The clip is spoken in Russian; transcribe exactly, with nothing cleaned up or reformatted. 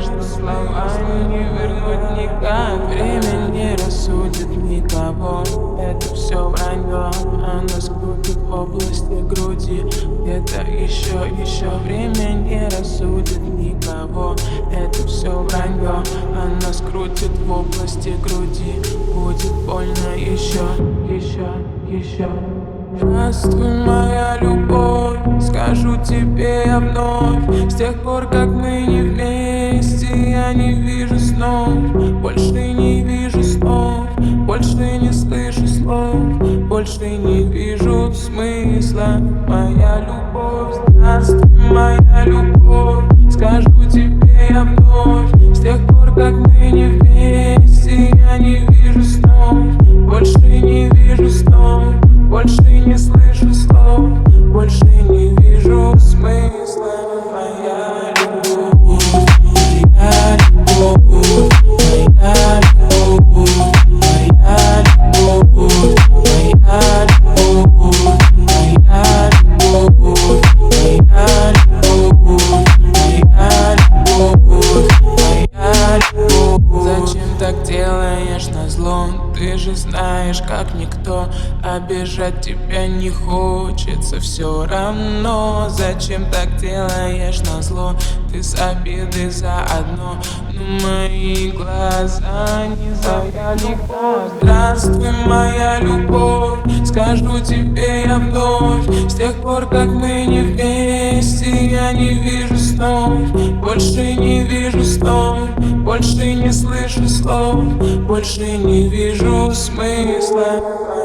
что словами не вернуть никак. Время не рассудит никого, это все вранье. Оно скрутит в области груди. Где-то еще, еще время не рассудит никого, это все вранье. Оно скрутит в области груди. Будет больно еще, еще, еще. Здравствуй, моя любовь, скажу тебе я вновь. С тех пор, как мы не вместе, я не вижу снов. Больше не вижу снов, больше не слышу слов, больше не вижу смысла. Моя любовь, здравствуй, моя любовь, скажу тебе я вновь. С тех пор, как мы не вместе, я не вижу снов. Больше не вижу снов, больше не слышу слов, больше не вижу смысла. Моя любовь, моя любовь, моя любовь, моя любовь, моя любовь, моя любовь, моя любовь, моя любовь, моя любовь. Зачем так делаешь назло? Ты же знаешь, как никто, обижать тебя не хочется все равно. Зачем так делаешь назло? Ты с обиды заодно, но мои глаза не завяли. Здравствуй, моя любовь, скажу тебе я вновь. С тех пор, как мы не вместе, я не вижу снов. Больше не вижу снов, больше не слышу слов, больше не вижу смысла.